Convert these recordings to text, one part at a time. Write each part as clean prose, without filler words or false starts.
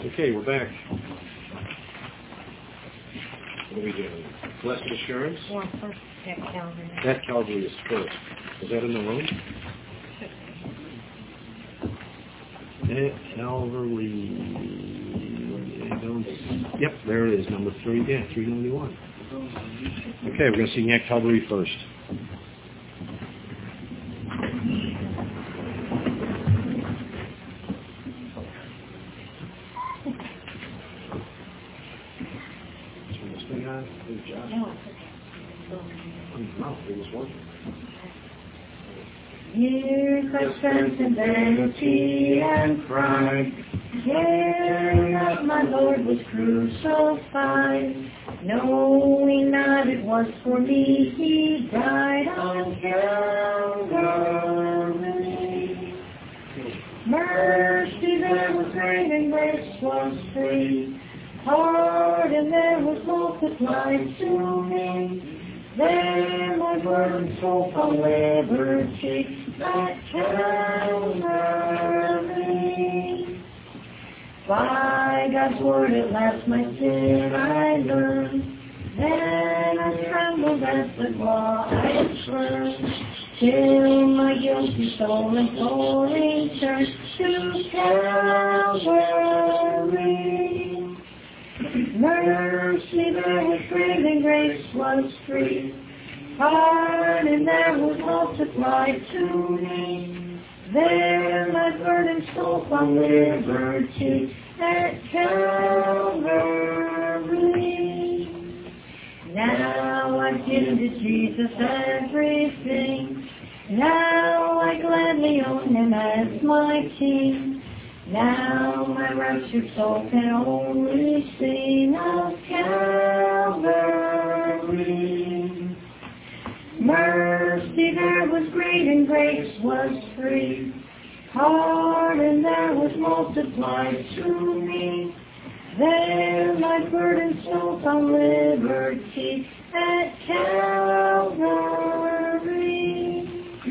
Okay, we're back. What are we doing? Blessed Assurance? Well, first, that Calvary. That Calvary is first. Is that in the room? That Calvary. Yep, there it is. Number 3. Yeah, 391. Okay, we're going to sing that Calvary first. Years I spent in vanity and pride, caring that my Lord was crucified, knowing that it was for me He died on Calvary. Mercy there was great and grace was free, pardon there was multiplied to me. There my burden soul from liberty at Calvary. By God's word at last my sin I learned. Then I trembled at the law I spurned, till my guilty soul and soul returned to Calvary. Mercy there was great and grace was free, pardon there was multiplied to me. There my burden soul found liberty at Calvary. Now I've given to Jesus everything. Now I gladly own Him as my King. Now my raptured soul can only sing of Calvary. Mercy there was great and grace was free, pardon there was multiplied to me. There my burden soul found liberty at Calvary.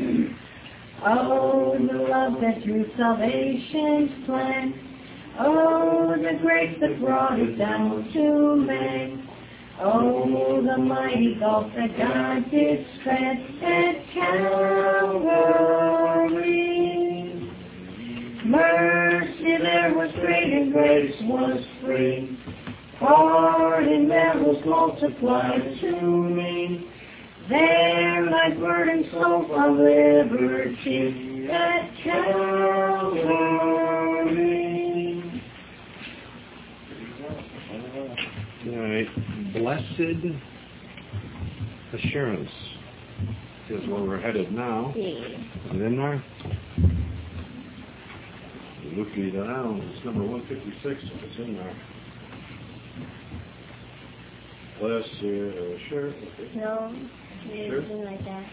Oh, the love that through salvation's plan. Oh, the grace that brought it down to man. Oh, the mighty gulf that God did spread at Calvary. Mercy there was great and grace was free, pardon there was multiplied to me. There my burden soul found liberty at Calvary. All right. Blessed Assurance is where we're headed now. Is it in there? Look it down. It's number 156 if it's in there. Blessed Assurance. No, anything like that.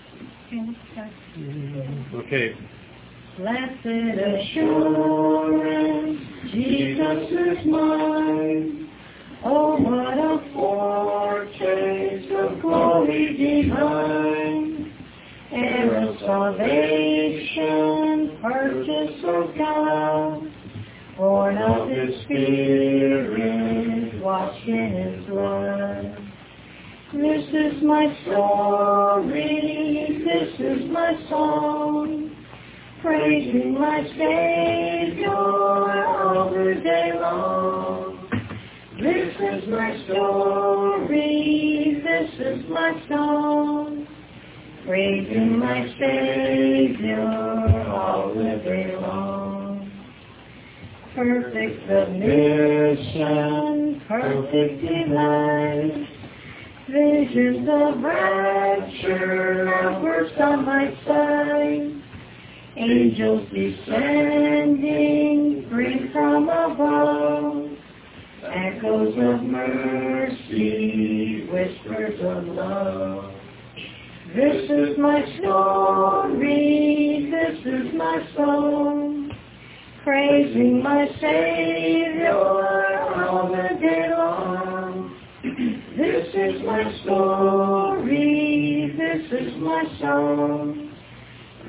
Okay. Blessed assurance, Jesus is mine. Oh, what a foretaste of glory divine, heir of salvation, purchase of God, born of His Spirit, washed in His blood. This is my story, this is my song, praising my Savior all the day long. This is my story, this is my song, praising my Savior all the day long. Perfect submission, perfect delight, visions of rapture now burst on my sight. Angels descending, bring from above, echoes of mercy, whispers of love. This is my story, this is my song, praising my Savior all the day long. This is my story, this is my song,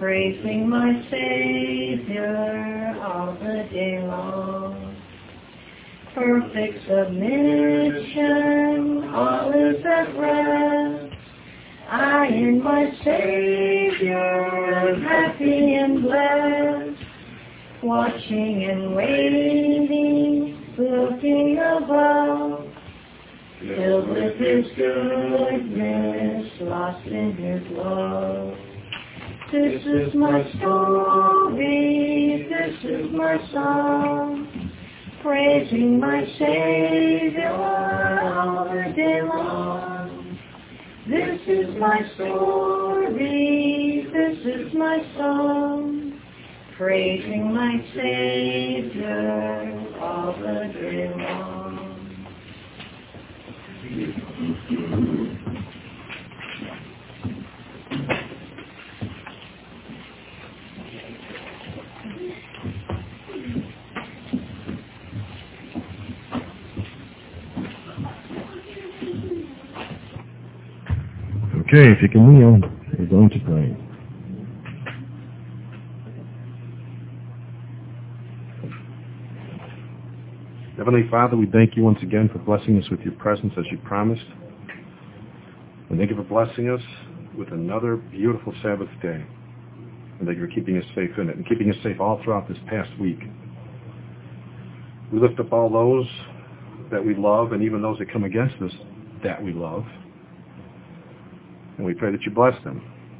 praising my Savior all the day long. perfect submission, all is at rest. I and my Savior, happy and blessed, watching and waiting, looking above, filled with His goodness, lost in His love. This is my story, this is my song, praising my Savior all the day long. This is my story, this is my song, praising my Savior all the day long. Okay, if you can kneel, we're going to pray. Heavenly Father, we thank you once again for blessing us with your presence as you promised. And thank you for blessing us with another beautiful Sabbath day. And thank you for keeping us safe in it and keeping us safe all throughout this past week. We lift up all those that we love and even those that come against us that we love. And we pray that you bless them.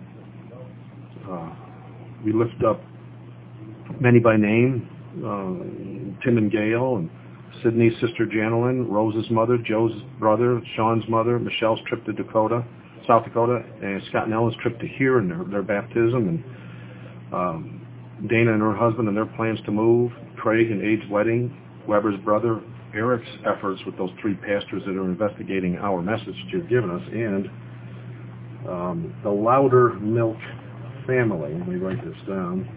We lift up many by name, Tim and Gail, and Sydney's sister Janelyn, Rose's mother, Joe's brother, Sean's mother, Michelle's trip to South Dakota, and Scott and Ellen's trip to here and their baptism, and Dana and her husband and their plans to move, Craig and Ade's wedding, Weber's brother, Eric's efforts with those 3 pastors that are investigating our message that you've given us, and the Louder Milk family, let me write this down,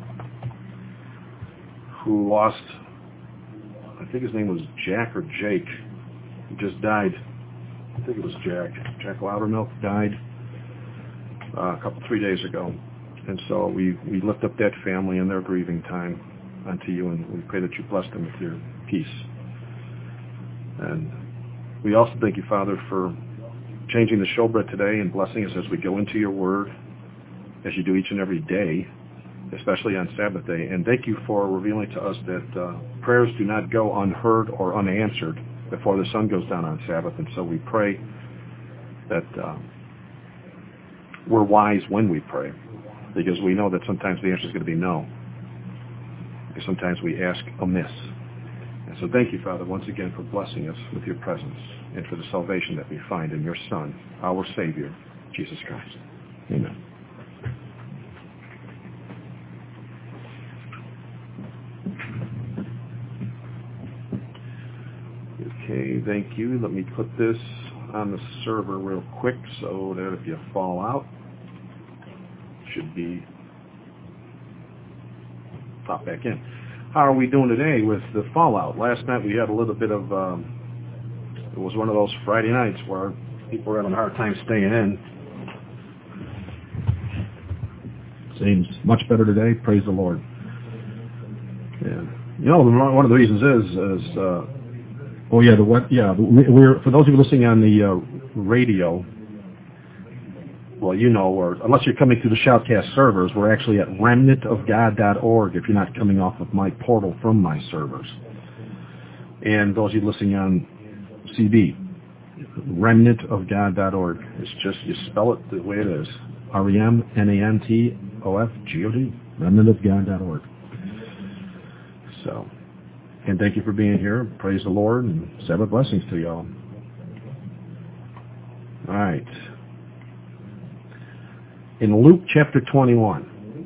who lost, I think his name was Jack or Jake. He just died. I think it was Jack. Jack Loudermilk died a 3 days ago. And so we lift up that family and their grieving time unto you, and we pray that you bless them with your peace. And we also thank you, Father, for changing the showbread today and blessing us as we go into your word, as you do each and every day, especially on Sabbath day. And thank you for revealing to us that prayers do not go unheard or unanswered before the sun goes down on Sabbath. And so we pray that we're wise when we pray, because we know that sometimes the answer is going to be no. Because sometimes we ask amiss. And so thank you, Father, once again for blessing us with your presence and for the salvation that we find in your Son, our Savior, Jesus Christ. Amen. Okay, thank you. Let me put this on the server real quick so that if you fall out, it should be pop back in. How are we doing today with the fallout? Last night we had a little bit of, it was one of those Friday nights where people were having a hard time staying in. Seems much better today. Praise the Lord. Yeah. You know, one of the reasons is we're for those of you listening on the radio, well, you know, or unless you're coming through the Shoutcast servers, we're actually at remnantofgod.org if you're not coming off of my portal from my servers. And those of you listening on CD, remnantofgod.org. It's just, you spell it the way it is. REMNANTOFGOD, remnantofgod.org. So, and thank you for being here. Praise the Lord, and Sabbath blessings to you all. All right. In Luke chapter 21,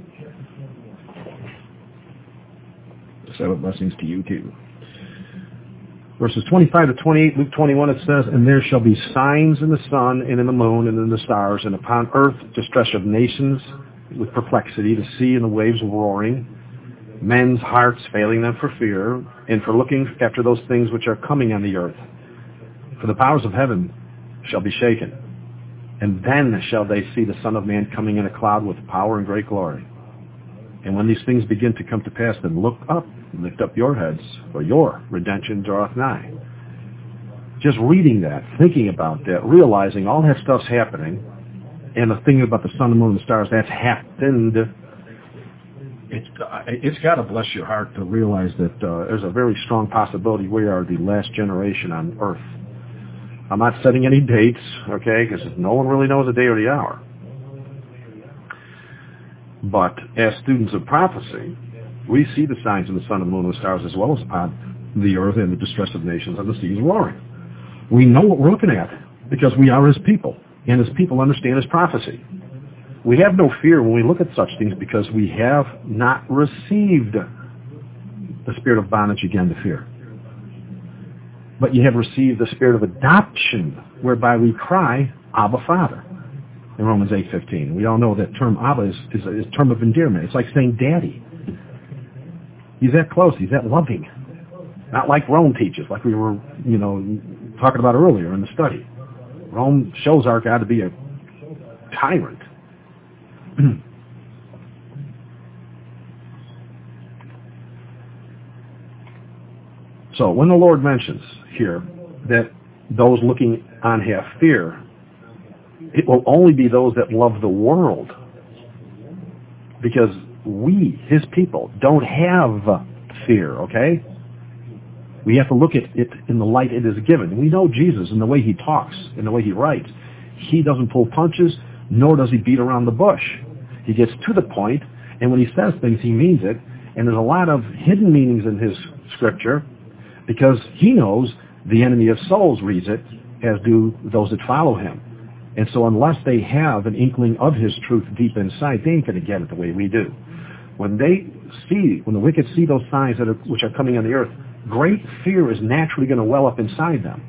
Sabbath blessings to you too. Verses 25 to 28, Luke 21, it says, "And there shall be signs in the sun and in the moon and in the stars, and upon earth distress of nations with perplexity, the sea and the waves roaring, men's hearts failing them for fear, and for looking after those things which are coming on the earth. For the powers of heaven shall be shaken. And then shall they see the Son of Man coming in a cloud with power and great glory. And when these things begin to come to pass, then look up, lift up your heads, for your redemption draweth nigh. Just reading that, thinking about that, realizing all that stuff's happening, and the thing about the sun, the moon, and the stars, that's happened. It's got to bless your heart to realize that there's a very strong possibility we are the last generation on earth. I'm not setting any dates, okay, because no one really knows the day or the hour. But as students of prophecy, we see the signs in the sun, the moon, and the stars, as well as upon the earth and the distress of nations and the seas roaring. We know what we're looking at because we are his people, and his people understand his prophecy. We have no fear when we look at such things because we have not received the spirit of bondage again to fear. But you have received the spirit of adoption, whereby we cry, Abba, Father, in Romans 8:15. We all know that term Abba is a term of endearment. It's like saying Daddy. He's that close. He's that loving. Not like Rome teaches, like we were, talking about earlier in the study. Rome shows our God to be a tyrant. So when the Lord mentions here that those looking on have fear, it will only be those that love the world, because we, his people, don't have fear, okay? We have to look at it in the light it is given. We know Jesus in the way he talks, in the way he writes. He doesn't pull punches, nor does he beat around the bush. He gets to the point, and when he says things, he means it. And there's a lot of hidden meanings in his scripture, because he knows the enemy of souls reads it, as do those that follow him. And so unless they have an inkling of his truth deep inside, they ain't going to get it the way we do. When the wicked see those signs which are coming on the earth, great fear is naturally going to well up inside them.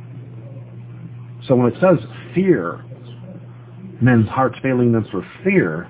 So when it says fear, men's hearts failing them for fear,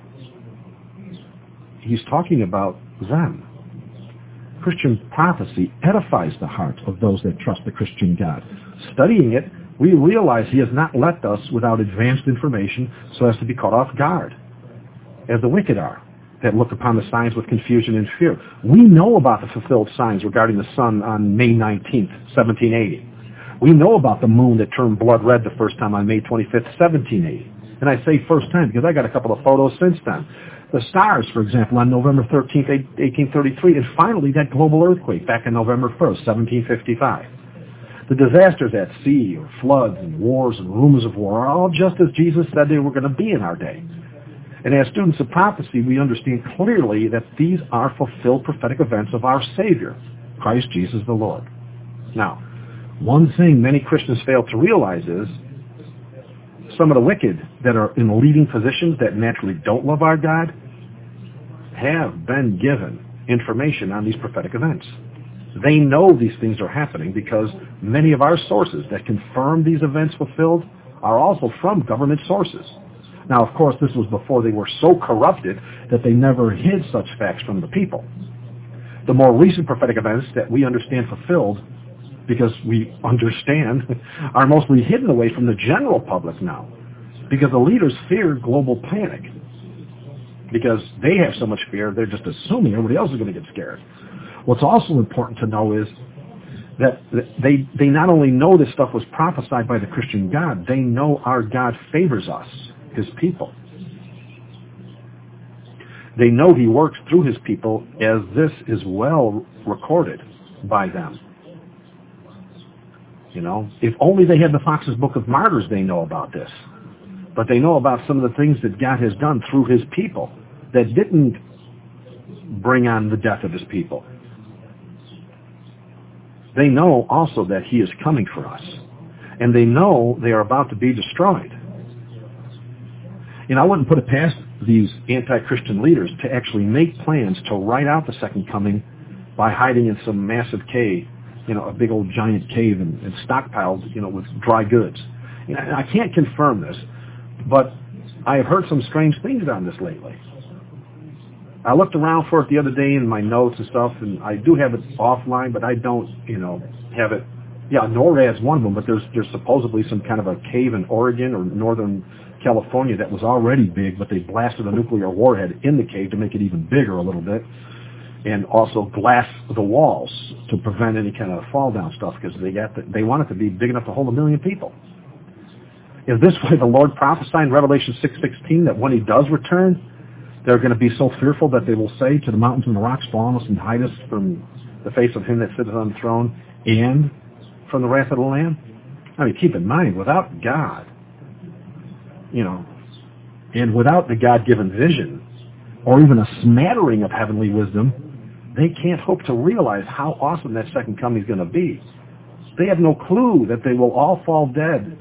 he's talking about them. Christian prophecy edifies the heart of those that trust the Christian God. Studying it, we realize he has not left us without advanced information so as to be caught off guard, as the wicked are, that look upon the signs with confusion and fear. We know about the fulfilled signs regarding the sun on May 19th, 1780. We know about the moon that turned blood red the first time on May 25th, 1780. And I say first time because I got a couple of photos since then. The stars, for example, on November 13th, 1833, and finally that global earthquake back on November 1st, 1755. The disasters at sea, or floods and wars and rumors of war, are all just as Jesus said they were going to be in our day. And as students of prophecy, we understand clearly that these are fulfilled prophetic events of our Savior, Christ Jesus the Lord. Now, one thing many Christians fail to realize is some of the wicked that are in leading positions that naturally don't love our God have been given information on these prophetic events. They know these things are happening because many of our sources that confirm these events fulfilled are also from government sources. Now, of course, this was before they were so corrupted that they never hid such facts from the people. The more recent prophetic events that we understand fulfilled, because we understand, are mostly hidden away from the general public now, because the leaders fear global panic. Because they have so much fear, they're just assuming everybody else is going to get scared. What's also important to know is that they not only know this stuff was prophesied by the Christian God, they know our God favors us, his people. They know he works through his people, as this is well recorded by them. If only they had the Fox's Book of Martyrs, they know about this. But they know about some of the things that God has done through his people that didn't bring on the death of his people. They know also that he is coming for us. And they know they are about to be destroyed. I wouldn't put it past these anti-Christian leaders to actually make plans to write out the second coming by hiding in some massive cave, a big old giant cave and stockpiled, with dry goods. I can't confirm this, but I have heard some strange things on this lately. I looked around for it the other day in my notes and stuff, and I do have it offline, but I don't, have it, Yeah, NORAD's one of them, but there's supposedly some kind of a cave in Oregon or northern California that was already big, but they blasted a nuclear warhead in the cave to make it even bigger a little bit, and also glass the walls to prevent any kind of fall down stuff, because they want it to be big enough to hold 1 million people. Is this why the Lord prophesied in Revelation 6:16 that when he does return, they're going to be so fearful that they will say to the mountains and the rocks, fall on us and hide us from the face of him that sitteth on the throne and from the wrath of the Lamb? I mean, keep in mind, without God, and without the God-given vision, or even a smattering of heavenly wisdom, they can't hope to realize how awesome that second coming is going to be. They have no clue that they will all fall dead,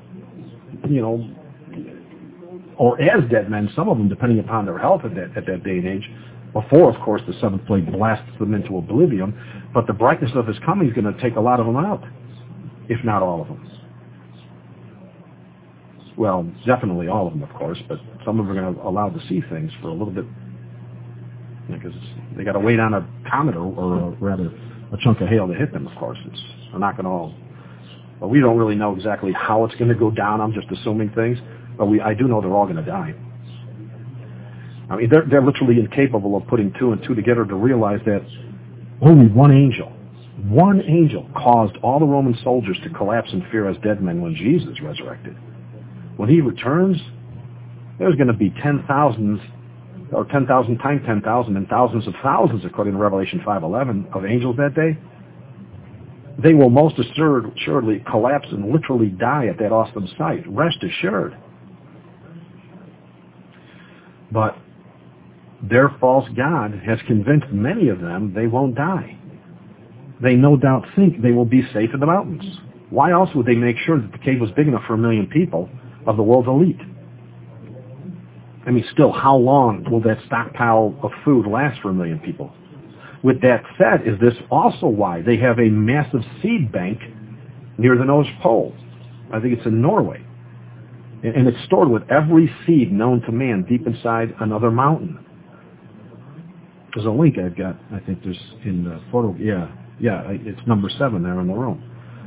or as dead men, some of them, depending upon their health at that day and age, before, of course, the seventh plague blasts them into oblivion. But the brightness of his coming is going to take a lot of them out, if not all of them. Well, definitely all of them, of course, but some of them are going to allow to see things for a little bit, because they got to wait on a comet or rather a chunk of hail to hit them, of course. They're not going to all... Well, we don't really know exactly how it's going to go down. I'm just assuming things. But I do know they're all going to die. I mean, they're literally incapable of putting two and two together to realize that only one angel caused all the Roman soldiers to collapse in fear as dead men when Jesus resurrected. When he returns, there's going to be 10,000 or 10,000 times 10,000 and thousands of thousands, according to Revelation 5:11, of angels that day. They will most assuredly collapse and literally die at that awesome sight. Rest assured. But their false god has convinced many of them they won't die. They no doubt think they will be safe in the mountains. Why else would they make sure that the cave was big enough for 1 million people of the world's elite? I mean, still, how long will that stockpile of food last for 1 million people? With that said, is this also why they have a massive seed bank near the North Pole? I think it's in Norway. And it's stored with every seed known to man deep inside another mountain. There's a link I've got, I think there's in the photo. Yeah, it's number 7 there in the room.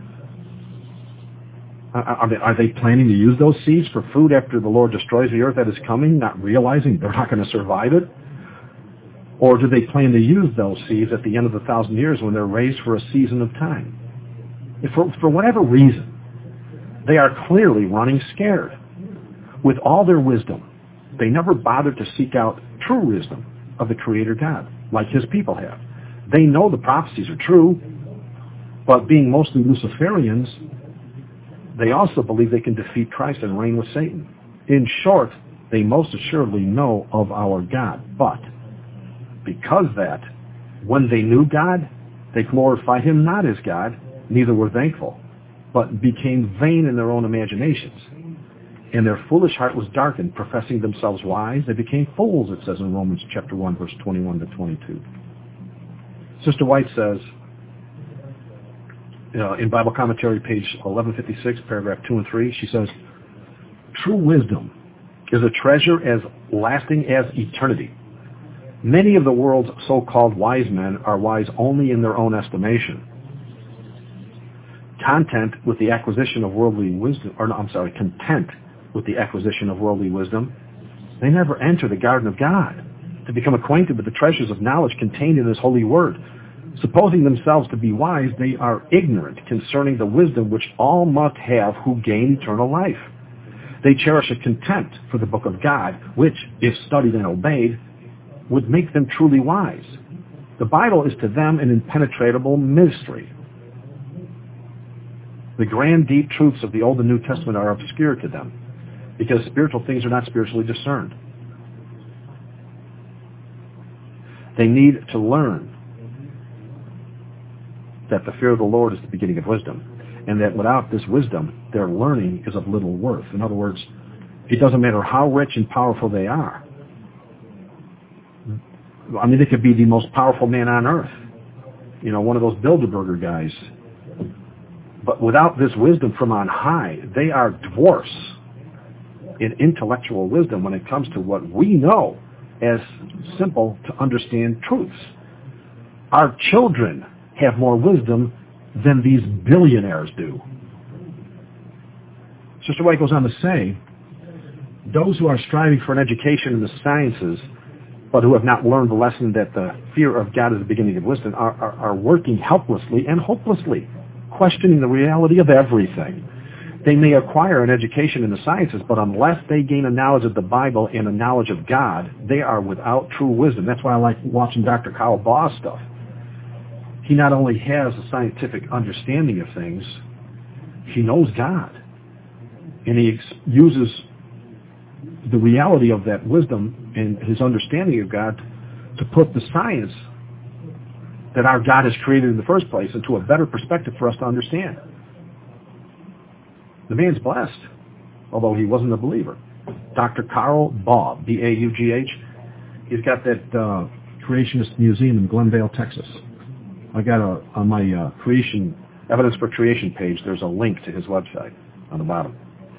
Are they planning to use those seeds for food after the Lord destroys the earth that is coming, not realizing they're not going to survive it? Or do they plan to use those seeds at the end of the 1,000 years when they're raised for a season of time? For whatever reason, they are clearly running scared. With all their wisdom, they never bothered to seek out true wisdom of the Creator God, like his people have. They know the prophecies are true, but being mostly Luciferians, they also believe they can defeat Christ and reign with Satan. In short, they most assuredly know of our God, but because that, when they knew God, they glorified him not as God, neither were thankful, but became vain in their own imaginations. And their foolish heart was darkened, professing themselves wise. They became fools, it says in Romans chapter 1, verse 21 to 22. Sister White says, in Bible commentary, page 1156, paragraph 2 and 3, she says, true wisdom is a treasure as lasting as eternity. Many of the world's so-called wise men are wise only in their own estimation. Content with the acquisition of worldly wisdom, content with the acquisition of worldly wisdom, they never enter the garden of God to become acquainted with the treasures of knowledge contained in his holy word. Supposing themselves to be wise, they are ignorant concerning the wisdom which all must have who gain eternal life. They cherish a contempt for the book of God, which, if studied and obeyed, would make them truly wise. The Bible is to them an impenetrable mystery. The grand, deep truths of the Old and New Testament are obscure to them, because spiritual things are not spiritually discerned. They need to learn that the fear of the Lord is the beginning of wisdom, and that without this wisdom, their learning is of little worth. In other words, it doesn't matter how rich and powerful they are. I mean, they could be the most powerful man on earth, one of those Bilderberger guys. But without this wisdom from on high, they are dwarfs in intellectual wisdom when it comes to what we know as simple to understand truths. Our children have more wisdom than these billionaires do. Sister White goes on to say, those who are striving for an education in the sciences, but who have not learned the lesson that the fear of God is the beginning of wisdom, are working helplessly and hopelessly, questioning the reality of everything. They may acquire an education in the sciences, but unless they gain a knowledge of the Bible and a knowledge of God, they are without true wisdom. That's why I like watching Dr. Kyle Baugh's stuff. He not only has a scientific understanding of things, he knows God. And he uses the reality of that wisdom and his understanding of God to put the science that our God has created in the first place into a better perspective for us to understand. The man's blessed, although he wasn't a believer. Dr. Carl Baugh, B-A-U-G-H, he's got that Creationist Museum in Glendale, Texas. I got on my Evidence for Creation page, there's a link to his website on the bottom.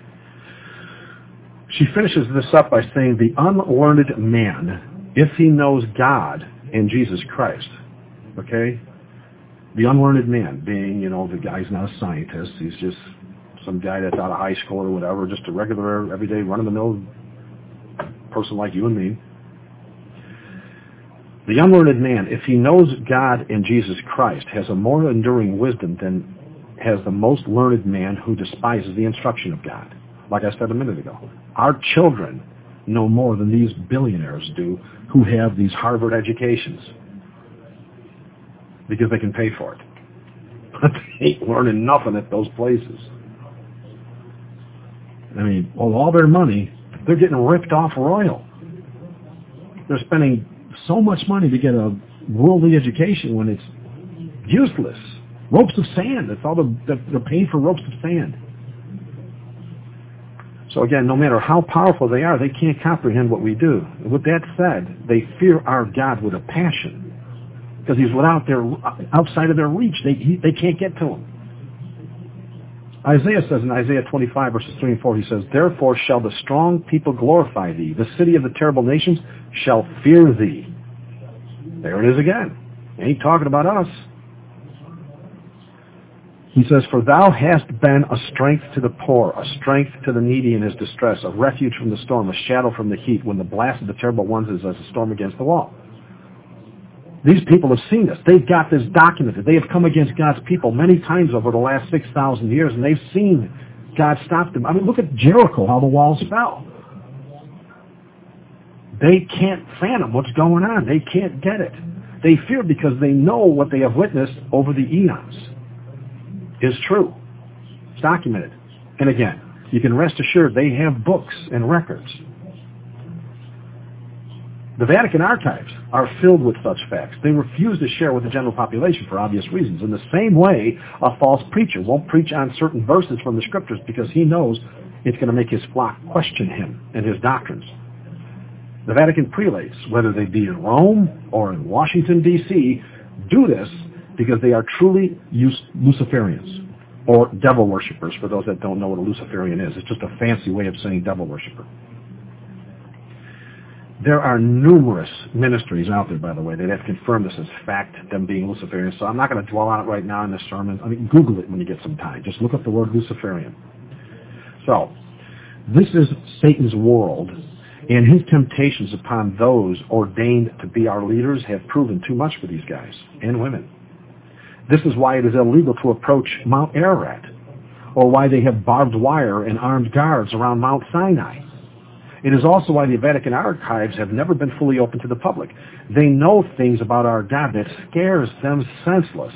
She finishes this up by saying, the unlearned man, if he knows God and Jesus Christ, okay? The unlearned man being, the guy's not a scientist. He's just some guy that's out of high school or whatever, just a regular, everyday, run-of-the-mill person like you and me. The unlearned man, if he knows God and Jesus Christ, has a more enduring wisdom than has the most learned man who despises the instruction of God. Like I said a minute ago, our children know more than these billionaires do who have these Harvard educations because they can pay for it. But they ain't learning nothing at those places. I mean, all their money, they're getting ripped off royal. They're spending so much money to get a worldly education when it's useless. Ropes of sand. That's all they're paying for, ropes of sand. So again, no matter how powerful they are, they can't comprehend what we do. With that said, they fear our God with a passion because he's outside of their reach. They can't get to him. Isaiah says in Isaiah 25, verses 3 and 4, he says, therefore shall the strong people glorify thee. The city of the terrible nations shall fear thee. There it is again. Ain't talking about us. He says, for thou hast been a strength to the poor, a strength to the needy in his distress, a refuge from the storm, a shadow from the heat, when the blast of the terrible ones is as a storm against the wall. These people have seen this. They've got this documented. They have come against God's people many times over the last 6,000 years, and they've seen God stop them. I mean, look at Jericho, how the walls fell. They can't fathom what's going on. They can't get it. They fear because they know what they have witnessed over the eons is true. It's documented. And again, you can rest assured they have books and records. The Vatican archives are filled with such facts. They refuse to share with the general population for obvious reasons. In the same way, a false preacher won't preach on certain verses from the scriptures because he knows it's going to make his flock question him and his doctrines. The Vatican prelates, whether they be in Rome or in Washington, D.C., do this because they are truly Luciferians, or devil worshippers, for those that don't know what a Luciferian is. It's just a fancy way of saying devil worshipper. There are numerous ministries out there, by the way, that have confirmed this as fact, them being Luciferians. So I'm not going to dwell on it right now in this sermon. I mean, Google it when you get some time. Just look up the word Luciferian. So, this is Satan's world, and his temptations upon those ordained to be our leaders have proven too much for these guys and women. This is why it is illegal to approach Mount Ararat, or why they have barbed wire and armed guards around Mount Sinai. It is also why the Vatican archives have never been fully open to the public. They know things about our God that scares them senseless.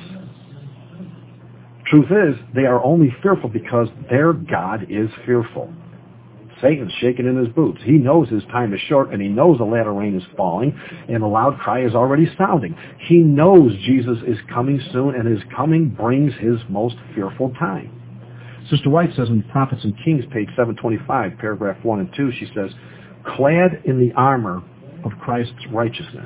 Truth is, they are only fearful because their God is fearful. Satan's shaking in his boots. He knows his time is short, and he knows the latter rain is falling, and the loud cry is already sounding. He knows Jesus is coming soon, and his coming brings his most fearful time. Sister White says in Prophets and Kings, page 725, paragraph 1 and 2, she says, clad in the armor of Christ's righteousness,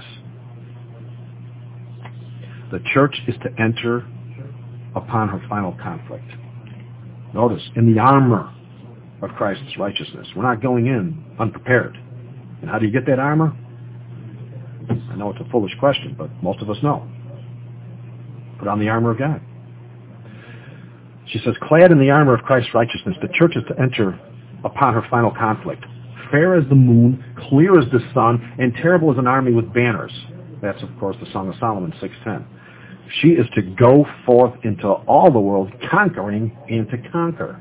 the church is to enter upon her final conflict. Notice, in the armor of Christ's righteousness. We're not going in unprepared. And how do you get that armor? I know it's a foolish question, but most of us know. Put on the armor of God. She says, clad in the armor of Christ's righteousness, the church is to enter upon her final conflict. Fair as the moon, clear as the sun, and terrible as an army with banners. That's, of course, the Song of Solomon 6:10. She is to go forth into all the world, conquering and to conquer.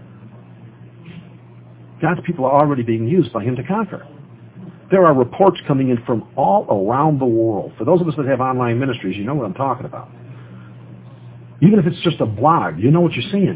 God's people are already being used by him to conquer. There are reports coming in from all around the world. For those of us that have online ministries, you know what I'm talking about. Even if it's just a blog, you know what you're seeing.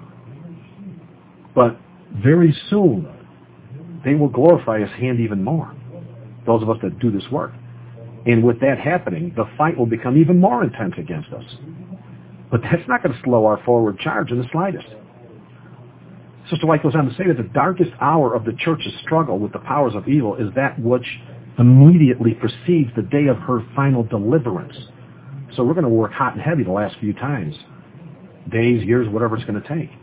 But very soon, they will glorify his hand even more, those of us that do this work. And with that happening, the fight will become even more intense against us. But that's not going to slow our forward charge in the slightest. Sister White goes on to say that the darkest hour of the church's struggle with the powers of evil is that which immediately precedes the day of her final deliverance. So we're going to work hot and heavy the last few times. Days, years, whatever it's going to take.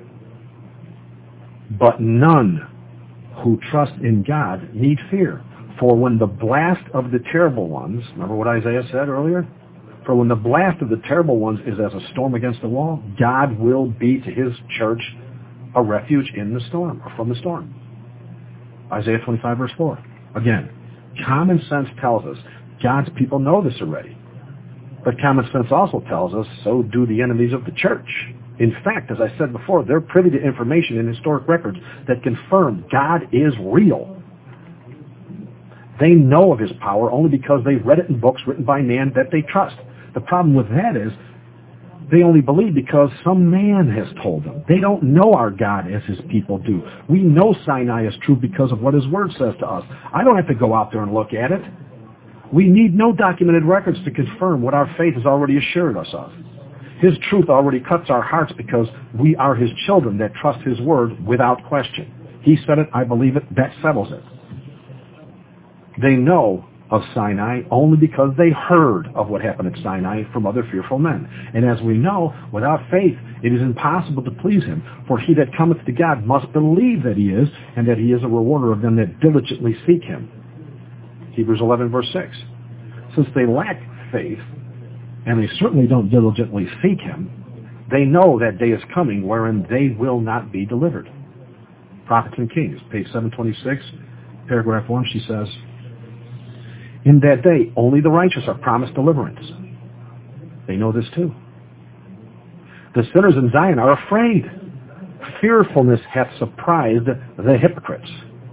But none who trust in God need fear. For when the blast of the terrible ones, remember what Isaiah said earlier? For when the blast of the terrible ones is as a storm against the wall, God will be to his church a refuge in the storm, or from the storm. Isaiah 25 verse 4. Again, common sense tells us God's people know this already. But common sense also tells us so do the enemies of the church. In fact, as I said before, they're privy to information in historic records that confirm God is real. They know of his power only because they've read it in books written by man that they trust. The problem with that is they only believe because some man has told them. They don't know our God as his people do. We know Sinai is true because of what his word says to us. I don't have to go out there and look at it. We need no documented records to confirm what our faith has already assured us of. His truth already cuts our hearts because we are his children that trust his word without question. He said it, I believe it, that settles it. They know of Sinai only because they heard of what happened at Sinai from other fearful men. And as we know, without faith it is impossible to please him. For he that cometh to God must believe that he is, and that he is a rewarder of them that diligently seek him. Hebrews 11 verse 6. Since they lack faith, and they certainly don't diligently seek him, they know that day is coming wherein they will not be delivered. Prophets and Kings, page 726, paragraph 1, she says, in that day, only the righteous are promised deliverance. They know this too. The sinners in Zion are afraid. Fearfulness hath surprised the hypocrites.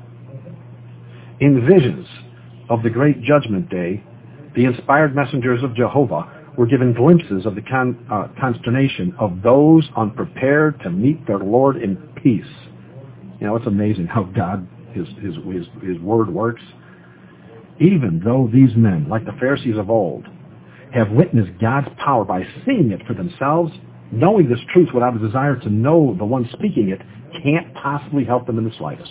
In visions of the great judgment day, the inspired messengers of Jehovah were given glimpses of the consternation of those unprepared to meet their Lord in peace. You know, it's amazing how God, his word works. Even though these men, like the Pharisees of old, have witnessed God's power by seeing it for themselves, knowing this truth without a desire to know the one speaking it can't possibly help them in the slightest.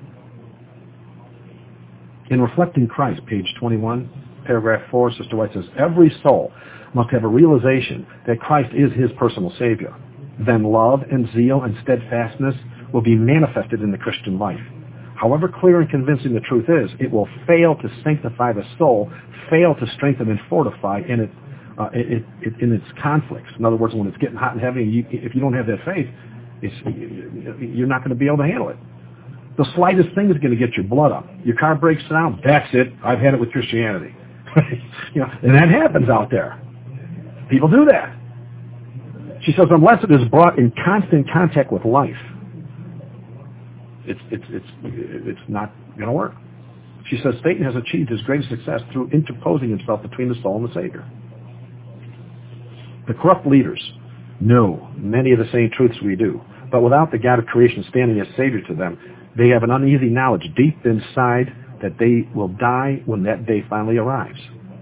In Reflecting Christ, page 21, paragraph 4, Sister White says, every soul must have a realization that Christ is his personal Savior. Then love and zeal and steadfastness will be manifested in the Christian life. However clear and convincing the truth is, it will fail to sanctify the soul, fail to strengthen and fortify in its conflicts. In other words, when it's getting hot and heavy, if you don't have that faith, you're not going to be able to handle it. The slightest thing is going to get your blood up. Your car breaks down, that's it. I've had it with Christianity. And that happens out there. People do that. She says, unless it is brought in constant contact with life, it's not going to work. She says Satan has achieved his greatest success through interposing himself between the soul and the Savior. The corrupt leaders know many of the same truths we do, but without the God of creation standing as Savior to them, they have an uneasy knowledge deep inside that they will die when that day finally arrives.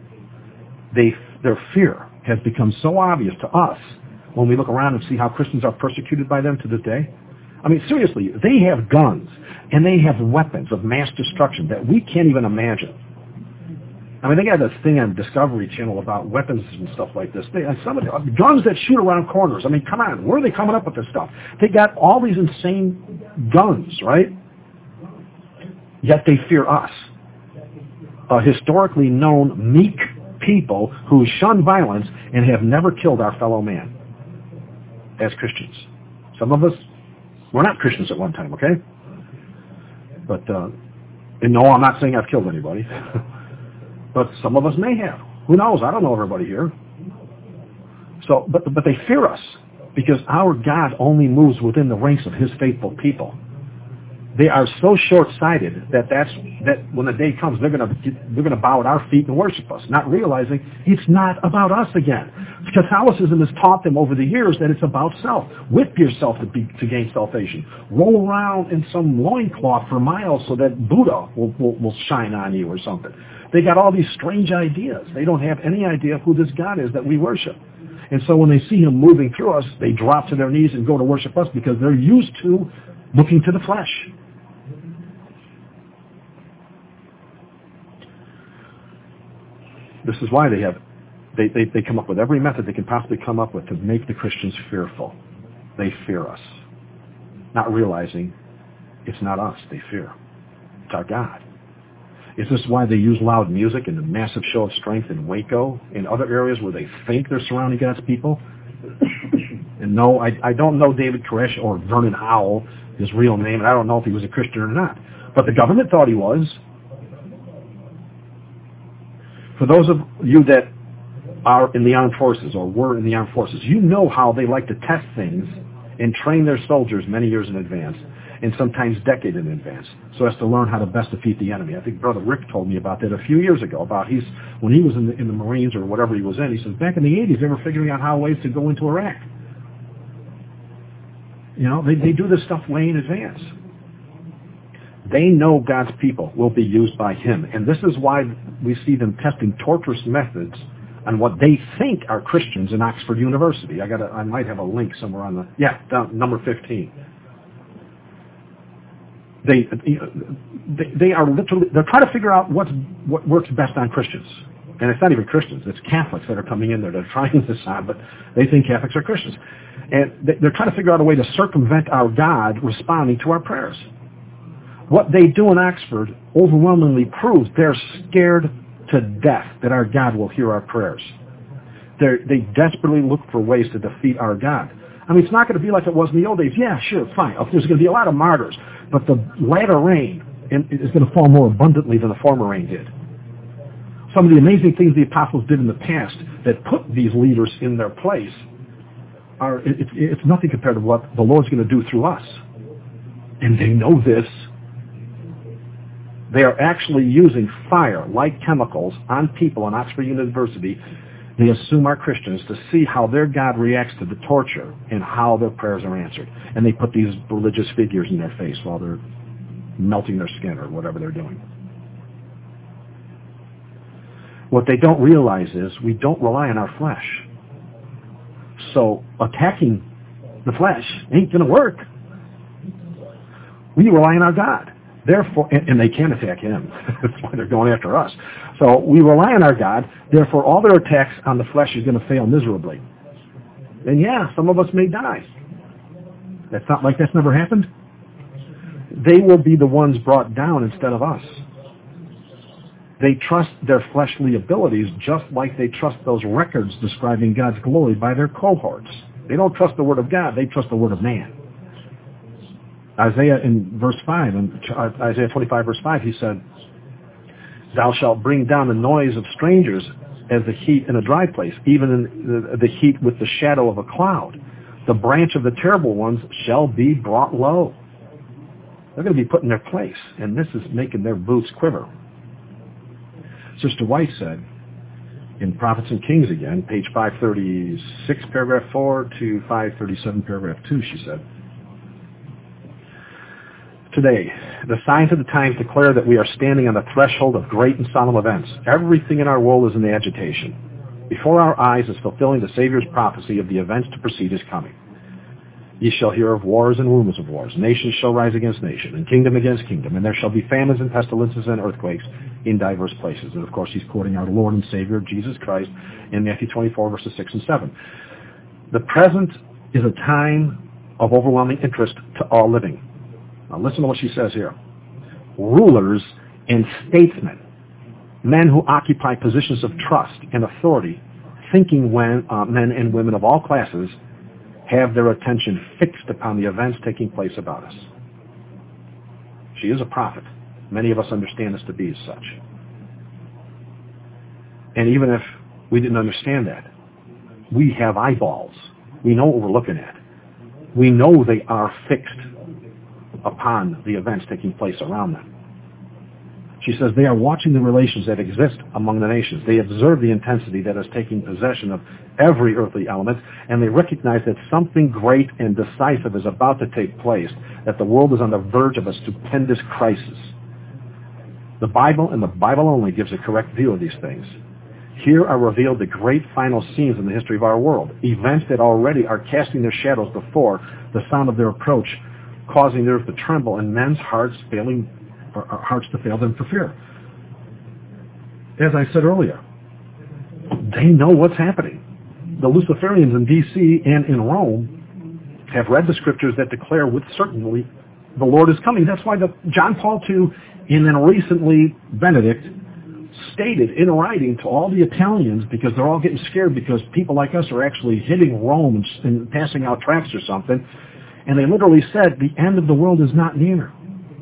Their fear has become so obvious to us when we look around and see how Christians are persecuted by them to this day. I mean, seriously, they have guns and they have weapons of mass destruction that we can't even imagine. I mean, they got this thing on Discovery Channel about weapons and stuff like this. Guns that shoot around corners. I mean, come on, where are they coming up with this stuff? They got all these insane guns, right? Yet they fear us, a historically known meek people who shun violence and have never killed our fellow man as Christians. Some of us were not Christians at one time, okay? But, and no, I'm not saying I've killed anybody. But some of us may have. Who knows? I don't know everybody here. So, but they fear us because our God only moves within the ranks of his faithful people. They are so short-sighted that when the day comes, they're going to bow at our feet and worship us, not realizing it's not about us again. Catholicism has taught them over the years that it's about self. Whip yourself to gain salvation. Roll around in some loincloth for miles so that Buddha will shine on you or something. They got all these strange ideas. They don't have any idea who this God is that we worship. And so when they see him moving through us, they drop to their knees and go to worship us because they're used to looking to the flesh. This is why they come up with every method they can possibly come up with to make the Christians fearful. They fear us, not realizing it's not us they fear. It's our God. Is this why they use loud music and a massive show of strength in Waco, in other areas where they think they're surrounding God's people? And no, I don't know David Koresh or Vernon Howell, his real name, and I don't know if he was a Christian or not. But the government thought he was. For those of you that are in the armed forces or were in the armed forces, you know how they like to test things and train their soldiers many years in advance, and sometimes decades in advance, so as to learn how to best defeat the enemy. I think Brother Rick told me about that a few years ago, about when he was in the Marines or whatever he was in, he says back in the 80s they were figuring out ways to go into Iraq. You know, they do this stuff way in advance. They know God's people will be used by him, and this is why we see them testing torturous methods on what they think are Christians in Oxford University. I might have a link somewhere on number 15. They are literally, they're trying to figure out what works best on Christians. And it's not even Christians, it's Catholics that are coming in there. They're trying this on, but they think Catholics are Christians. And they're trying to figure out a way to circumvent our God responding to our prayers. What they do in Oxford overwhelmingly proves they're scared to death that our God will hear our prayers. They desperately look for ways to defeat our God. I mean, it's not going to be like it was in the old days. Yeah, sure, fine. There's going to be a lot of martyrs, but the latter rain is going to fall more abundantly than the former rain did. Some of the amazing things the apostles did in the past that put these leaders in their place it's nothing compared to what the Lord's going to do through us. And they know this. They are actually using fire-like chemicals on people in Oxford University. They assume are Christians to see how their God reacts to the torture and how their prayers are answered. And they put these religious figures in their face while they're melting their skin or whatever they're doing. What they don't realize is we don't rely on our flesh. So attacking the flesh ain't going to work. We rely on our God. Therefore, and they can't attack him. That's why they're going after us. So we rely on our God. Therefore, all their attacks on the flesh is going to fail miserably. And yeah, some of us may die. That's not like that's never happened. They will be the ones brought down instead of us. They trust their fleshly abilities just like they trust those records describing God's glory by their cohorts. They don't trust the word of God. They trust the word of man. Isaiah in verse 5, in Isaiah 25 verse 5, he said, "Thou shalt bring down the noise of strangers as the heat in a dry place, even in the heat with the shadow of a cloud. The branch of the terrible ones shall be brought low." They're going to be put in their place, and this is making their boots quiver. Sister White said, in Prophets and Kings again, page 536, paragraph 4 to 537, paragraph 2, she said, "Today, the signs of the times declare that we are standing on the threshold of great and solemn events. Everything in our world is in agitation. Before our eyes is fulfilling the Savior's prophecy of the events to precede his coming. Ye shall hear of wars and rumors of wars. Nations shall rise against nation, and kingdom against kingdom, and there shall be famines and pestilences and earthquakes in diverse places." And of course, he's quoting our Lord and Savior, Jesus Christ, in Matthew 24, verses 6 and 7. The present is a time of overwhelming interest to all living. Now listen to what she says here. "Rulers and statesmen, men who occupy positions of trust and authority, thinking men and women of all classes, have their attention fixed upon the events taking place about us. She is a prophet. Many of us understand this to be as such. And even if we didn't understand that, we have eyeballs. We know what we're looking at. We know they are fixed upon the events taking place around them. She says they are watching the relations that exist among the nations. They observe the intensity that is taking possession of every earthly element, and they recognize that something great and decisive is about to take place, that the world is on the verge of a stupendous crisis. The Bible, and the Bible only, gives a correct view of these things. Here are revealed the great final scenes in the history of our world, events that already are casting their shadows before the sound of their approach, causing the earth to tremble and men's hearts to fail them for fear. As I said earlier, they know what's happening. The Luciferians in D.C. and in Rome have read the scriptures that declare with certainty the Lord is coming. That's why John Paul II, and then recently Benedict, stated in writing to all the Italians, because they're all getting scared because people like us are actually hitting Rome and passing out tracts or something, and they literally said, the end of the world is not near.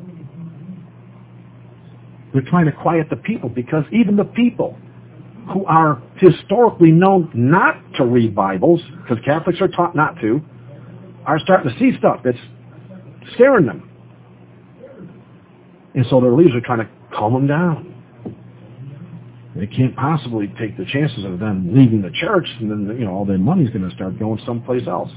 They're trying to quiet the people, because even the people who are historically known not to read Bibles, because Catholics are taught not to, are starting to see stuff that's scaring them. And so their leaders are trying to calm them down. They can't possibly take the chances of them leaving the church, and then all their money's going to start going someplace else.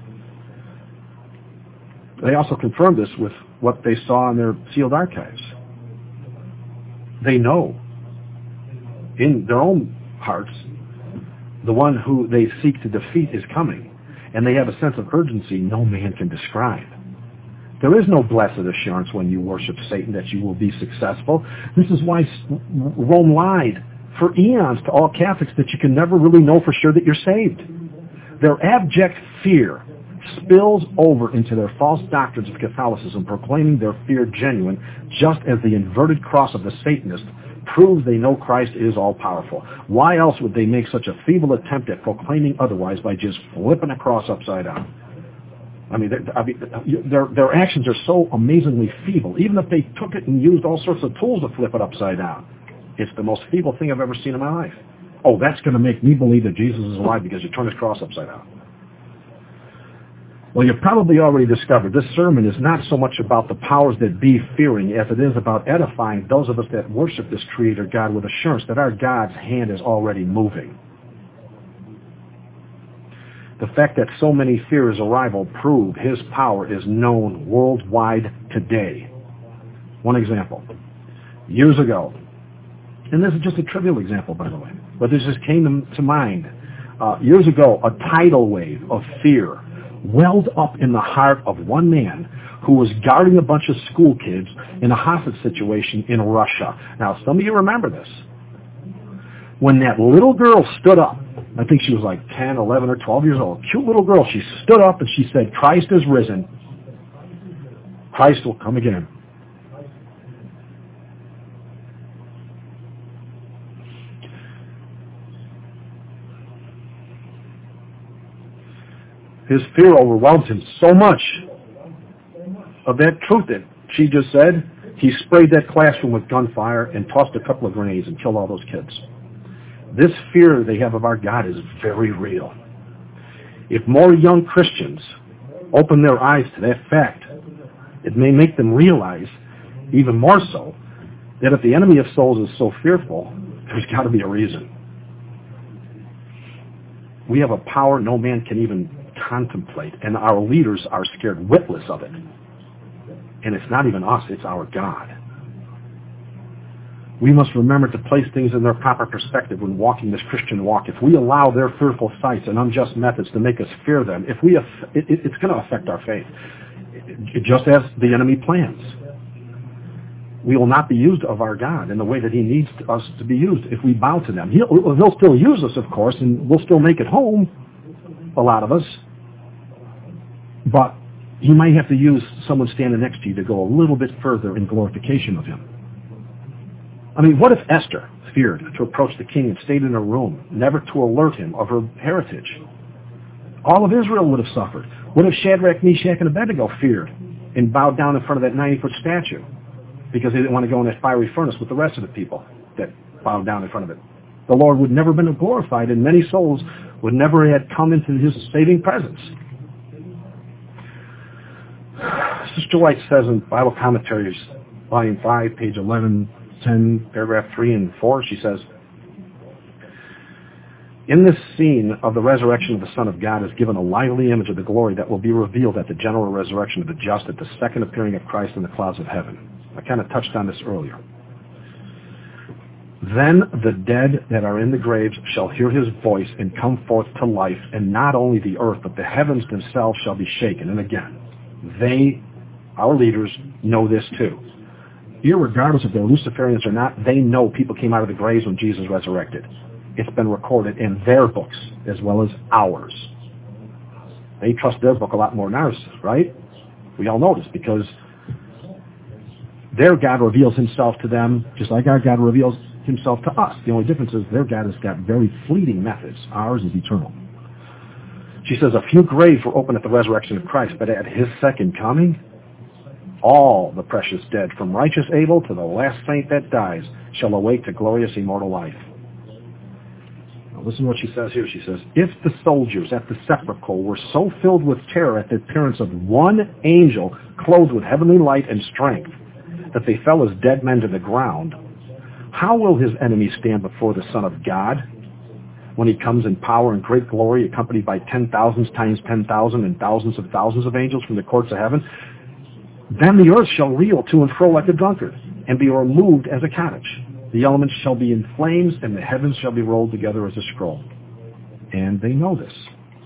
They also confirmed this with what they saw in their sealed archives. They know in their own hearts the one who they seek to defeat is coming, and they have a sense of urgency no man can describe. There is no blessed assurance when you worship Satan that you will be successful. This is why Rome lied for eons to all Catholics that you can never really know for sure that you're saved. Their abject fear spills over into their false doctrines of Catholicism, proclaiming their fear genuine, just as the inverted cross of the Satanist proves they know Christ is all-powerful. Why else would they make such a feeble attempt at proclaiming otherwise by just flipping a cross upside down? Their actions are so amazingly feeble. Even if they took it and used all sorts of tools to flip it upside down, it's the most feeble thing I've ever seen in my life. Oh, that's going to make me believe that Jesus is alive because you turn his cross upside down. Well, you've probably already discovered this sermon is not so much about the powers that be fearing as it is about edifying those of us that worship this Creator God with assurance that our God's hand is already moving. The fact that so many fear his arrival prove his power is known worldwide today. One example. Years ago, and this is just a trivial example, by the way, but this just came to mind. Years ago, a tidal wave of fear welled up in the heart of one man who was guarding a bunch of school kids in a hostage situation in Russia. Now, some of you remember this. When that little girl stood up, I think she was like 10, 11, or 12 years old, cute little girl, she stood up and she said, Christ is risen. Christ will come again. His fear overwhelmed him so much of that truth that she just said, he sprayed that classroom with gunfire and tossed a couple of grenades and killed all those kids. This fear they have of our God is very real. If more young Christians open their eyes to that fact, it may make them realize, even more so, that if the enemy of souls is so fearful, there's got to be a reason. We have a power no man can even contemplate, and our leaders are scared witless of it. And it's not even us, it's our God. We must remember to place things in their proper perspective when walking this Christian walk. If we allow their fearful sights and unjust methods to make us fear them, it's going to affect our faith, just as the enemy plans. We will not be used of our God in the way that he needs us to be used if we bow to them. He'll still use us, of course, and we'll still make it home, a lot of us. But he might have to use someone standing next to you to go a little bit further in glorification of him. I mean, what if Esther feared to approach the king and stayed in her room, never to alert him of her heritage? All of Israel would have suffered. What if Shadrach, Meshach, and Abednego feared and bowed down in front of that 90-foot statue because they didn't want to go in that fiery furnace with the rest of the people that bowed down in front of it? The Lord would never have been glorified, and many souls would never have come into his saving presence. Sister White says in Bible Commentaries, Volume 5, page 1110, paragraph 3 and 4, she says, in this scene of the resurrection of the Son of God is given a lively image of the glory that will be revealed at the general resurrection of the just at the second appearing of Christ in the clouds of heaven. I kind of touched on this earlier. Then the dead that are in the graves shall hear his voice and come forth to life, and not only the earth, but the heavens themselves shall be shaken. And again, they, our leaders, know this too. Irregardless if they're Luciferians or not, they know people came out of the graves when Jesus resurrected. It's been recorded in their books as well as ours. They trust their book a lot more than ours, right? We all know this because their God reveals himself to them just like our God reveals himself to us. The only difference is their God has got very fleeting methods. Ours is eternal. She says, a few graves were opened at the resurrection of Christ, but at his second coming, all the precious dead, from righteous Abel to the last saint that dies, shall awake to glorious immortal life. Now listen to what she says here. She says, if the soldiers at the sepulchre were so filled with terror at the appearance of one angel clothed with heavenly light and strength that they fell as dead men to the ground, how will his enemies stand before the Son of God when he comes in power and great glory, accompanied by 10,000 times 10,000 and thousands of angels from the courts of heaven? Then the earth shall reel to and fro like a drunkard, and be removed as a cottage. The elements shall be in flames, and the heavens shall be rolled together as a scroll. And they know this.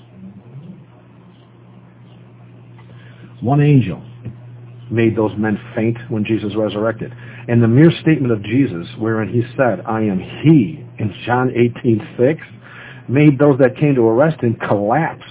One angel made those men faint when Jesus resurrected. And the mere statement of Jesus, wherein he said, I am he, in John 18:6, made those that came to arrest him collapse.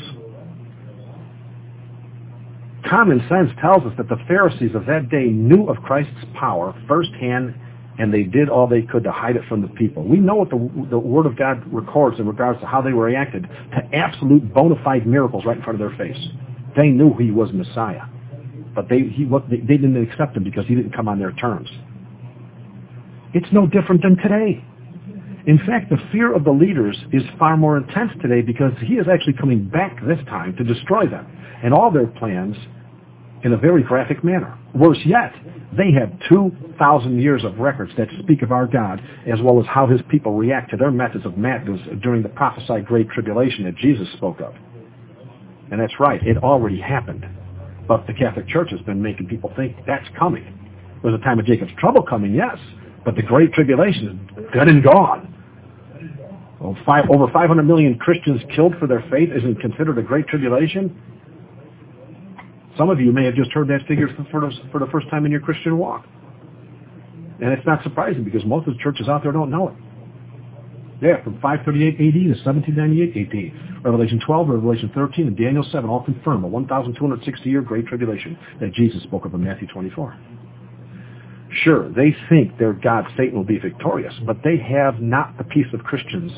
Common sense tells us that the Pharisees of that day knew of Christ's power firsthand, and they did all they could to hide it from the people. We know what the Word of God records in regards to how they reacted to absolute bona fide miracles right in front of their face. They knew he was Messiah, but they didn't accept him because he didn't come on their terms. It's no different than today. In fact, the fear of the leaders is far more intense today because he is actually coming back this time to destroy them and all their plans in a very graphic manner. Worse yet, they have 2,000 years of records that speak of our God as well as how his people react to their methods of madness during the prophesied Great Tribulation that Jesus spoke of. And that's right, it already happened. But the Catholic Church has been making people think that's coming. There's a time of Jacob's trouble coming, yes, but the Great Tribulation is dead and gone. Well, over 500 million Christians killed for their faith isn't considered a Great Tribulation? Some of you may have just heard that figure for the first time in your Christian walk. And it's not surprising because most of the churches out there don't know it. Yeah, from 538 AD to 1798 AD. Revelation 12, Revelation 13, and Daniel 7 all confirm a 1,260-year Great Tribulation that Jesus spoke of in Matthew 24. Sure, they think their God, Satan, will be victorious, but they have not the peace of Christians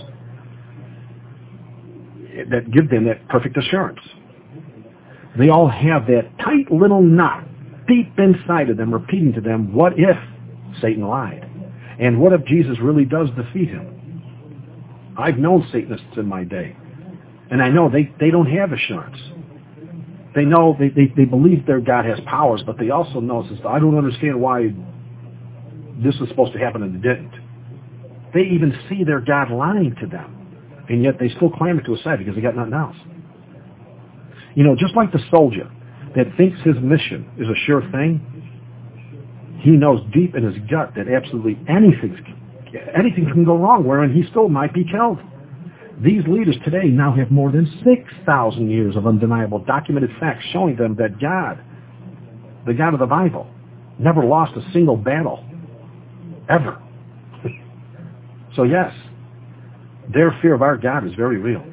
that give them that perfect assurance. They all have that tight little knot deep inside of them repeating to them, what if Satan lied? And what if Jesus really does defeat him? I've known Satanists in my day, and I know they don't have assurance. They know, they believe their God has powers, but they also know, says, I don't understand why this was supposed to happen and it didn't. They even see their God lying to them, and yet they still climb it to a side because they got nothing else. You know, just like the soldier that thinks his mission is a sure thing, he knows deep in his gut that absolutely anything can go wrong, wherein he still might be killed. These leaders today now have more than 6,000 years of undeniable documented facts showing them that God, the God of the Bible, never lost a single battle, ever. So yes, their fear of our God is very real.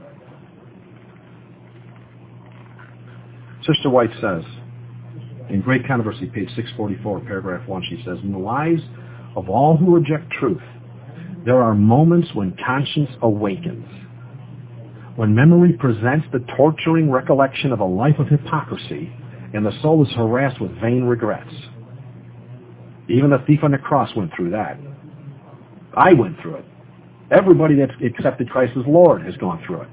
Sister White says, in Great Controversy, page 644, paragraph 1, she says, in the lives of all who reject truth, there are moments when conscience awakens, When memory presents the torturing recollection of a life of hypocrisy, and the soul is harassed with vain regrets. Even the thief on the cross went through that. I went through it. Everybody that's accepted Christ as Lord has gone through it.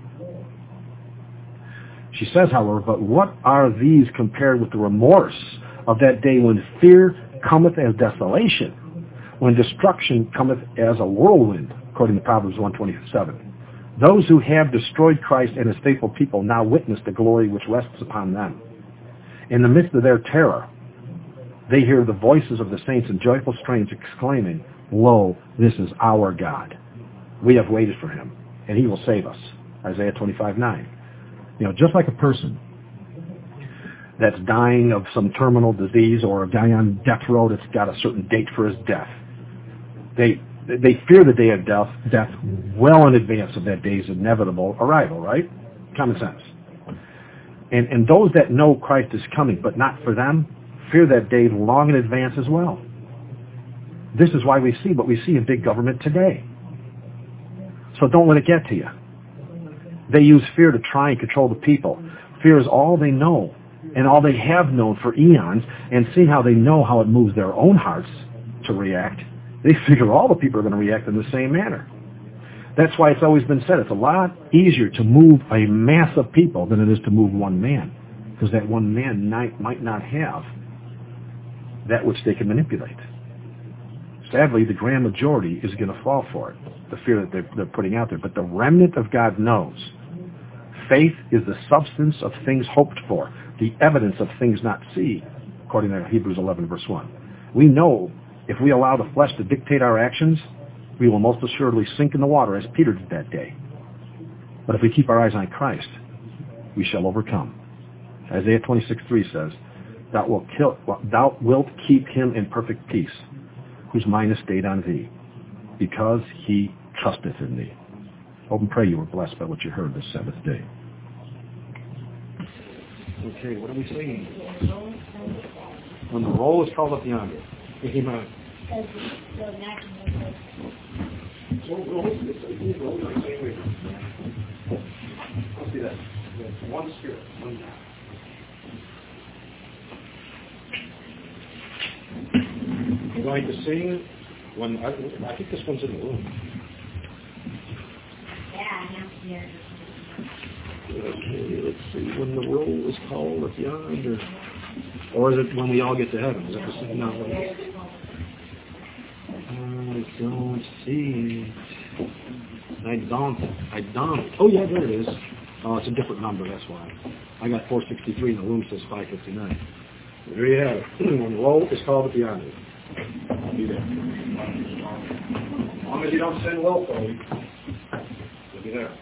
She says, however, but what are these compared with the remorse of that day when fear cometh as desolation, when destruction cometh as a whirlwind, according to Proverbs 1:27. Those who have destroyed Christ and his faithful people now witness the glory which rests upon them. In the midst of their terror, they hear the voices of the saints in joyful strains exclaiming, Lo, this is our God. We have waited for him, and he will save us. Isaiah 25:9. Just like a person that's dying of some terminal disease or dying on death row that's got a certain date for his death. They fear the day of death well in advance of that day's inevitable arrival, right? Common sense. And those that know Christ is coming, but not for them, fear that day long in advance as well. This is why we see what we see in big government today. So don't let it get to you. They use fear to try and control the people. Fear is all they know and all they have known for eons, and seeing how they know how it moves their own hearts to react, they figure all the people are going to react in the same manner. That's why it's always been said it's a lot easier to move a mass of people than it is to move one man, because that one man might not have that which they can manipulate. Sadly, the grand majority is going to fall for it, the fear that they're putting out there. But the remnant of God knows. Faith is the substance of things hoped for, the evidence of things not seen, according to Hebrews 11, verse 1. We know if we allow the flesh to dictate our actions, we will most assuredly sink in the water as Peter did that day. But if we keep our eyes on Christ, we shall overcome. Isaiah 26:3 says, Thou wilt keep him in perfect peace, whose mind is stayed on thee, because he trusteth in thee. Hope and pray you were blessed by what you heard this Sabbath day. Okay, what are we saying? When the roll is called up yonder. Amen. Let's see that. One spirit, one God. I'm going to sing when I think this one's in the room. Okay, let's see. When the roll is called at yonder, or is it when we all get to heaven? Is that the same? No. I don't see it. I don't. Oh yeah, there it is. Oh, it's a different number. That's why. I got 463 and the room says 559. There you have it. When the roll is called at yonder. I'll be there. As long as you don't send well for me, you'll be there.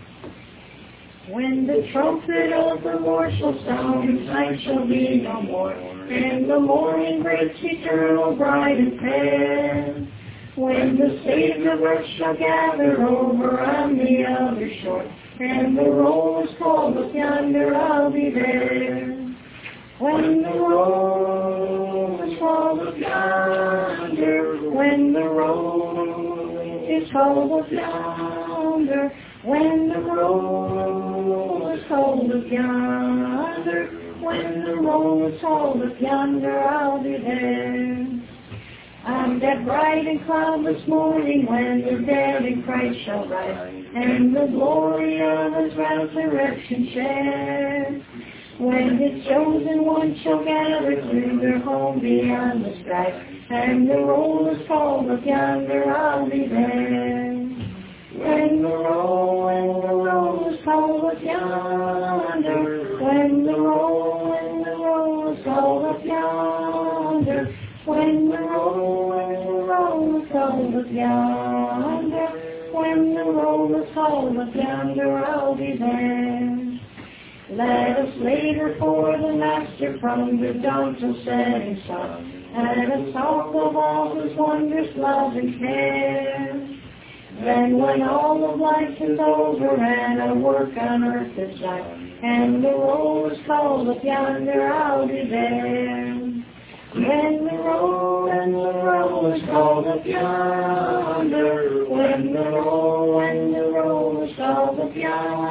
When the trumpet of the Lord shall sound, night shall be no more, and the morning breaks eternal, bright and fair. When the saints of earth shall gather over on the other shore, and the roll is called up yonder, I'll be there. When the roll is called up yonder, when the roll is called up yonder, when the roll is called up yonder, when the roll is called up yonder, I'll be there. On that bright and cloudless morning, when the dead in Christ shall rise, and the glory of his resurrection share. When his chosen ones shall gather to their home beyond the sky, and the roll is called up yonder, I'll be there. When the roll is called up yonder, when the roll is called up yonder, when the roll is called up yonder, when the roll is called up yonder, I'll be there. Let us labor for the Master from the dawn till setting sun. Let us talk of all his wondrous love and care. Then when all of life is over and our work on earth is done, and the roll is called up yonder, I'll be there. When the roll is called up yonder, when the roll is called up yonder,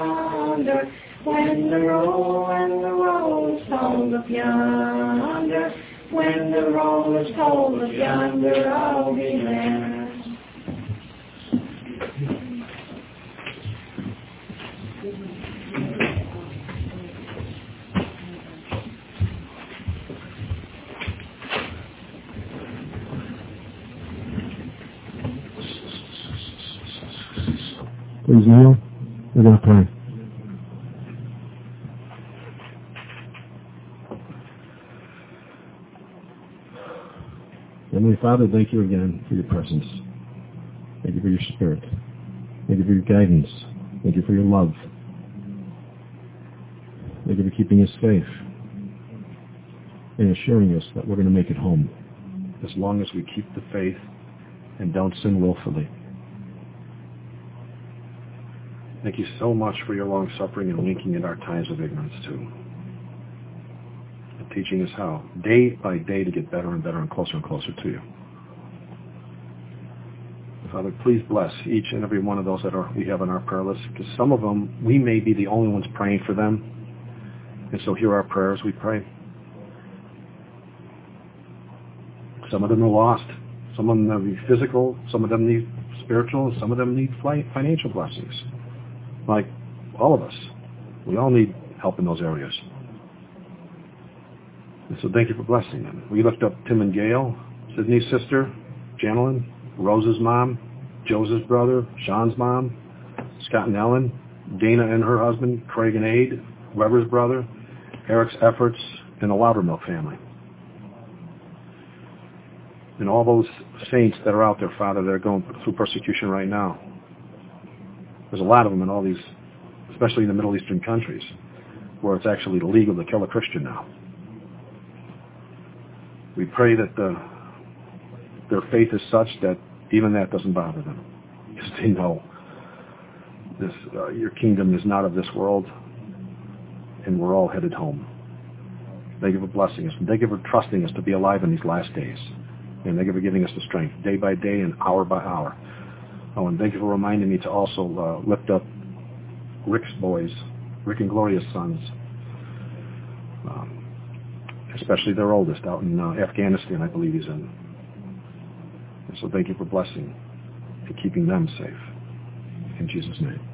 When the roll is told of yonder, when the roll is told of yonder, I'll be there. Please kneel. We're going to pray. Heavenly Father, thank you again for your presence. Thank you for your spirit. Thank you for your guidance. Thank you for your love. Thank you for keeping us safe and assuring us that we're going to make it home as long as we keep the faith and don't sin willfully. Thank you so much for your long suffering and winking at our times of ignorance too. And teaching us how, day by day, to get better and better and closer to you. Father, please bless each and every one of those that we have on our prayer list, because some of them, we may be the only ones praying for them. And so hear our prayers, we pray. Some of them are lost. Some of them need physical. Some of them need spiritual. And some of them need financial blessings. Like all of us. We all need help in those areas. And so thank you for blessing them. We lift up Tim and Gail, Sydney's sister, Janelyn, Rose's mom, Joseph's brother, Sean's mom, Scott and Ellen, Dana and her husband, Craig and Aid, Weber's brother, Eric's efforts, and the Loudermilk family. And all those saints that are out there, Father, that are going through persecution right now. There's a lot of them in all these, especially in the Middle Eastern countries, where it's actually illegal to kill a Christian now. We pray that their faith is such that even that doesn't bother them, because they know this, your kingdom is not of this world, and we're all headed home. Thank you for blessing us, and thank you for trusting us to be alive in these last days, and thank you for giving us the strength day by day and hour by hour. Oh, and thank you for reminding me to also lift up Rick's boys, Rick and Gloria's sons, especially their oldest out in Afghanistan, I believe he's in. And so thank you for blessing and keeping them safe. In Jesus' name.